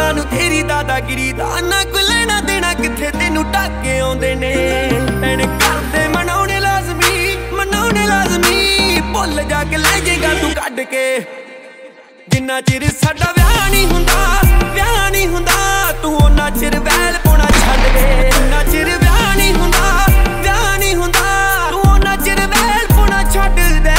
सानू तेरी दादागिरी दा ना कोई लेना देना किथे तेनू टाके आउंदे ने भैण करदे मनाउणे लाजमी भुल जाके ले जाएगा तू कढ के जिन्ना चिर साडा विआह नहीं हुंदा तू ओना चिर वैल पाउणा छड्ड दे जिन्ना चिर विआह नहीं हुंदा तू ओना चिर वैल पाउणा छड्ड दे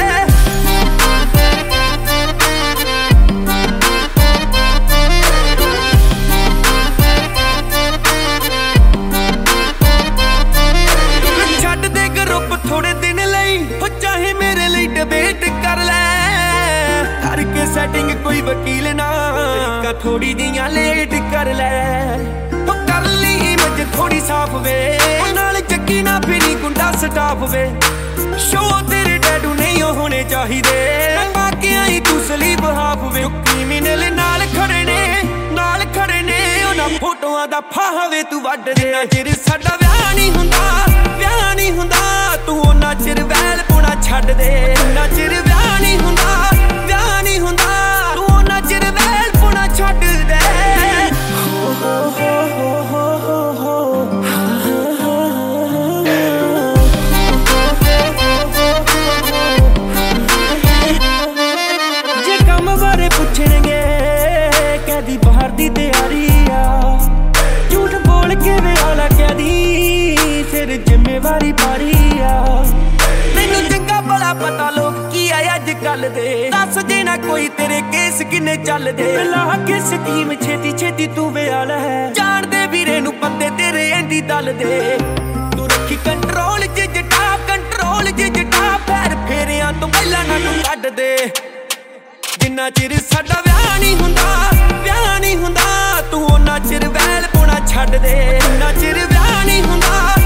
थोड़े दिन लई हो चाहे मेरे लिए डिबेट कर ले करके सेटिंग कोई वकील ना का थोड़ी जियां लेट कर ले हो कर ली इमेज थोड़ी साफ वे नाल चक्की ना फिरी गुंडा स्टाफ वे शो तेरे डैडू नहीं होने चाहिए बाकी आई तू स्लीप हाफ वे क्रिमिनल नाल खड़े ने उन्हां फोटोआं दा फावे तू वड्ड दे चिर साडा विआह नहीं हुंदा तू ओना चिर वैल पाउणा छड्ड दे जिन्ना चिर विआह नहीं हुंदा तू ओना चिर वैल पाउणा छड्ड दे जे कम बारे पुछणगे कहदी बाहर दी तैयारी आ झूठ बोल के विआह कहदी फिर जिम्मेवारी पारी आ तैनू चंगा भला पता लोग की आए अजकल दे दस देना कोई तेरे केस किन्ने चलदे ला के स्कीम छेती छेती तू विआह लै जान दे वीरे नू पत्ते तेरे एंदी दल दे तू रखी कंट्रोल च जटा पैर फेरियां तो पहला ना तू कढ दे जिन्ना चिर साडा विआह नहीं हुंदा तू ओना चिर वैल पाउणा छड्ड दे जिन्ना चिर विआह नहीं हुंदा